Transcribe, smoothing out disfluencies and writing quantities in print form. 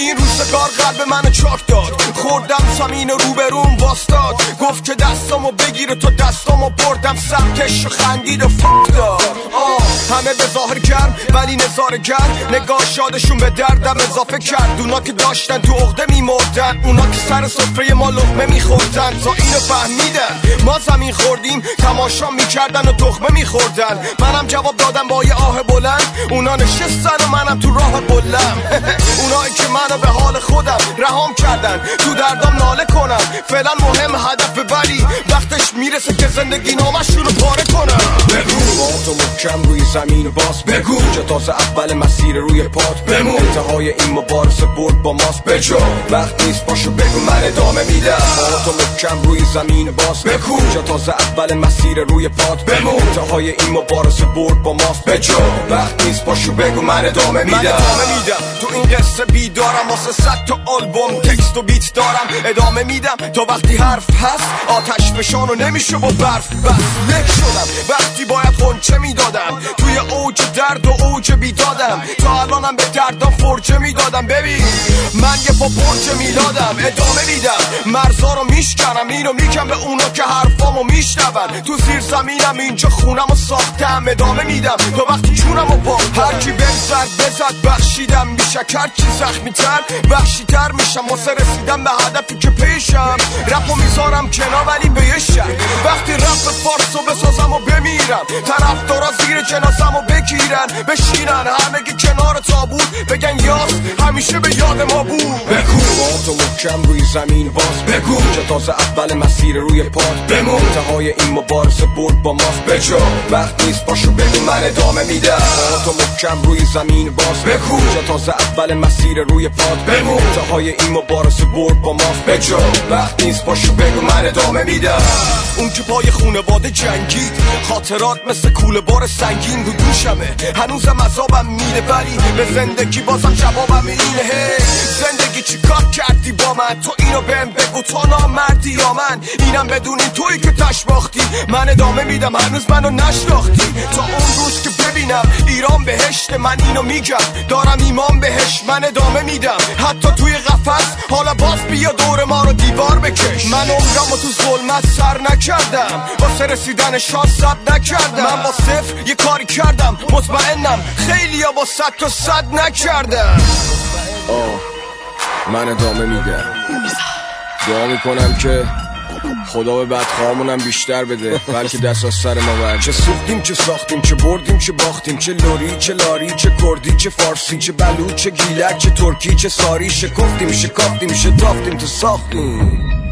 این روزگار قلب منو چاک داد. خوردم زمین روبروم واستاد، گفت که دستامو بگیره تا دستامو بردم سرکش و خندید و فک داد. همه به ظاهر گرم ولی نظاره گرم، نگاه شادشون به دردم اضافه کرد. اونا که داشتن تو عقده میمردن، اونا که سر سفره ما لقمه میخوردن. تا اینو فهمیدن ما زمین خوردیم، تماشا میکردن و تخمه میخوردن. منم جواب دادم با یه آه بلند، اونا نشستن و منم تو راه بلم. اونایی که منو به حال خودم رهام کردن، تو دردم ناله کنم. فعلا مهم هدف ببری، وقتش میرسه که زندگی نامشون رو پاره کنم. بگو با تو محکم روی زمین باز، بگو که تازه اول مسیر روی پات بمون. انتهای این مبارزه برد با ماست بجا، وقت نیست باشو بگو من ادامه میدم. با تو محکم روی زمین باز، بگو که تازه اول مسیر روی پات بمون. انتهای این مبارزه برد با ماست بجا، وقت نیست باشو بگو من ادامه میدم. تو این قصه بیدارم، واسه 100 تا آلبوم تکست و بیت دارم. ادامه میدم تا وقتی حرف هست، آتش فشانو نمیشه با برف بس. لک شدم وقتی باید خونچه میدادم، توی اوج درد و اوج بیدادم. تا الانم به دردم فرجه میدادم. ببین من یه پا برج میلادم. ادامه میدم مرزا رو میشکنم، اینو میگم به اونا که حرفامو میشنون. تو زیر زمینم اینجا خونمو ساختم. ادامه میدم تا وقتی چونمو باختم. هرکی بزد بخشیدم، میشه هرچی زخمی تر بخشیتر میشم. واسه رسیدم به هدفی که پیشم، رپو میذارم کنار ولی به یه شک. وقتی رپ فارسو بسازم و بمیرم، طرفدارا زیر جنازمو بگیرن بشینن همگی کنار تابوت، بگن یاس همیشه به یاد ما بود. بگو با تو محکم روی زمین باز، بگو که تازه اول مسیر روی پات بمون. انتهای این مبارزه برد با ماست بجا، وقت نیست باشو بگو من ادامه میدم. با تو محکم روی زمین باز، بگو که تازه اول مسیر روی پات بمون. انتهای این مبارزه برد با ماست بجا، وقت نیست باشو بگو من ادامه میدم. اون که پای خونواده جنگید، خاطرات مثل کوله بار سنگین رو دوشمه. هنوزم عذابم میده ولی به زندگی بازم جوابم اینه. زندگی چی کار کردی با من؟ تو اینو بهم بگو، تو نامردی یا من؟ اینم بدونی تویی که تشباختی. من ادامه میدم هنوز منو نشناختی. تا اون روز که ببینم ایران بهشت، من اینو میگم دارم ایمان بهش. من ادامه میدم حتی توی قفس، حالا باز بیا دور ما رو دیوار بکش. من عمرمو تو ظلمت سر نکردم، واسه رسیدن شانس ثبت نکردم. من با صفر یه کاری کردم، مطمئنم خیلیا با 100 تا 100 نکردم. من ادامه میدم، دعا میکنم که خدا به بدخواهمونم بیشتر بده، بلکه دست از سر ما برد. چه سوختیم چه ساختیم، چه بردیم چه باختیم، چه لوری چه لاری، چه کردی چه فارسی، چه بلوچ چه گیلک، چه ترکی چه ساری. شکفتیم شکافتیم شتافتیم تا ساختیم.